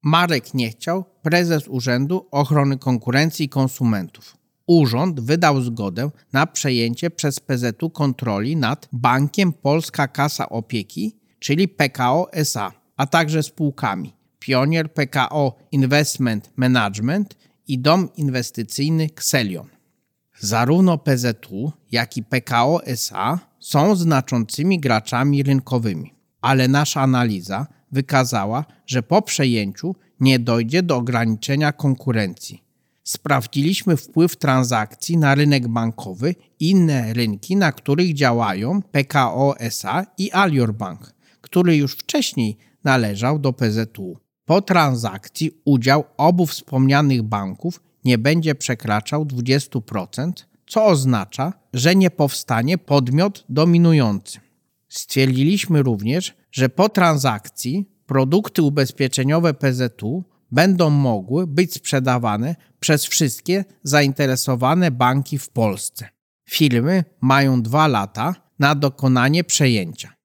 Marek nie chciał, prezes Urzędu Ochrony Konkurencji i Konsumentów. Urząd wydał zgodę na przejęcie przez PZU kontroli nad Bankiem Polska Kasa Opieki, czyli PKO SA, a także spółkami Pionier PKO Investment Management i Dom Inwestycyjny Xelion. Zarówno PZU, jak i PKO SA są znaczącymi graczami rynkowymi, ale nasza analiza wykazała, że po przejęciu nie dojdzie do ograniczenia konkurencji. Sprawdziliśmy wpływ transakcji na rynek bankowy i inne rynki, na których działają PKO SA i Alior Bank, który już wcześniej należał do PZU. Po transakcji udział obu wspomnianych banków nie będzie przekraczał 20%, co oznacza, że nie powstanie podmiot dominujący. Stwierdziliśmy również, że po transakcji produkty ubezpieczeniowe PZU będą mogły być sprzedawane przez wszystkie zainteresowane banki w Polsce. Firmy mają 2 lata na dokonanie przejęcia.